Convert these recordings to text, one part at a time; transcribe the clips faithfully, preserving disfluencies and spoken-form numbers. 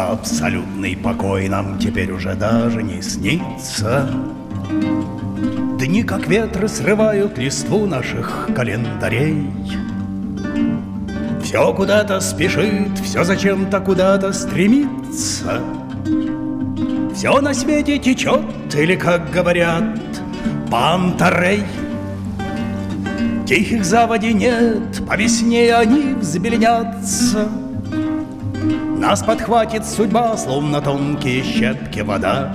Абсолютный покой нам теперь уже даже не снится. Дни, как ветры, срывают листву наших календарей. Все куда-то спешит, все зачем-то куда-то стремится. Все на свете течет, или, как говорят, Панта-Рей. Тихих заводей нет, по весне они взбеленятся. Нас подхватит судьба, словно тонкие щепки вода.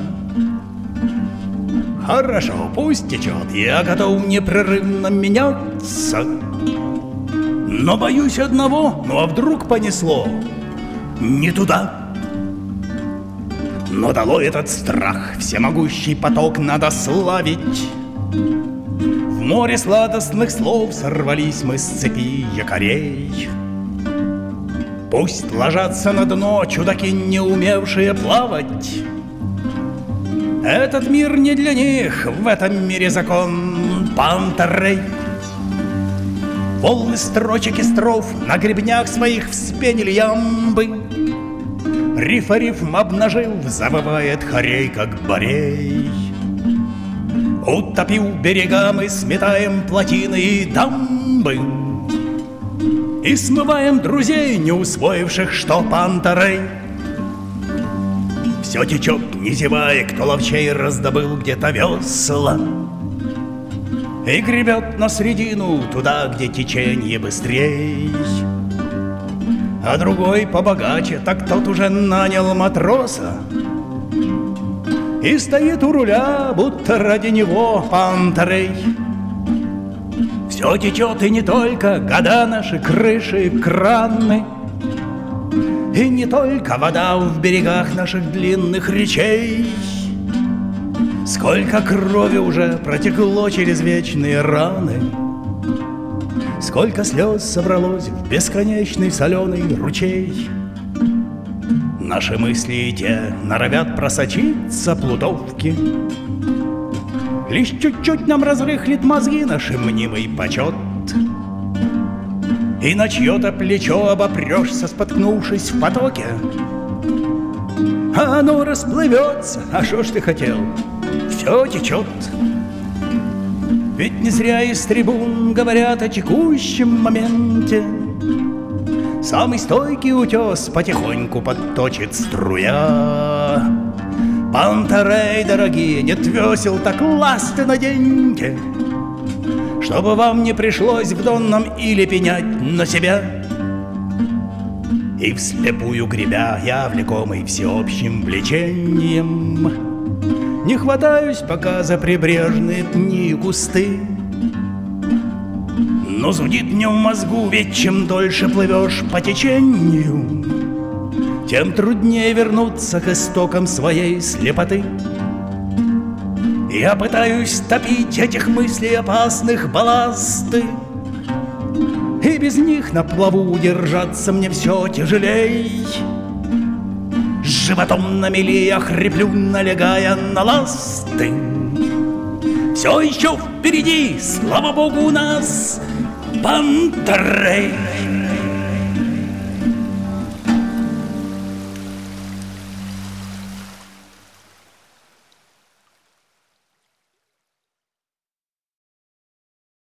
Хорошо, пусть течет, я готов непрерывно меняться. Но боюсь одного, ну а вдруг понесло не туда. Но долой этот страх, всемогущий поток надо славить. В море сладостных слов сорвались мы с цепи якорей. Пусть ложатся на дно чудаки, не умевшие плавать. Этот мир не для них, в этом мире закон Панта-Рей. Волны строчек и строф на гребнях своих вспенили ямбы. Рифа рифм обнажив, завывает хорей, как борей. Утопив берега, мы сметаем плотины и дамбы и смываем друзей, не усвоивших, что Панта-Рей. Все течет, не зевая, кто ловчей раздобыл где-то весла, и гребет на средину, туда, где течение быстрей. А другой побогаче, так тот уже нанял матроса и стоит у руля, будто ради него Панта-Рей. Все течет, и не только года наши, крыши, краны, и не только вода в берегах наших длинных речей. Сколько крови уже протекло через вечные раны, сколько слез собралось в бесконечный соленый ручей. Наши мысли и те норовят просочиться плутовки. Лишь чуть-чуть нам разрыхлит мозги наш мнимый почет. И на чье-то плечо обопрешься, споткнувшись в потоке. А оно расплывется, а что ж ты хотел? Все течет. Ведь не зря из трибун говорят о текущем моменте. Самый стойкий утес потихоньку подточит струя. Панта-Рей, дорогие, нет весел, так ласты наденьте, чтобы вам не пришлось в донном иле пенять на себя. И вслепую гребя, я, влекомый всеобщим влечением, не хватаюсь пока за прибрежные пни и кусты. Но зудит мне в мозгу, ведь чем дольше плывешь по течению, тем труднее вернуться к истокам своей слепоты. Я пытаюсь топить этих мыслей опасных балласты, и без них на плаву удержаться мне все тяжелей. С животом на мели я хриплю, налегая на ласты. Все еще впереди, слава богу, у нас Панта-Рей.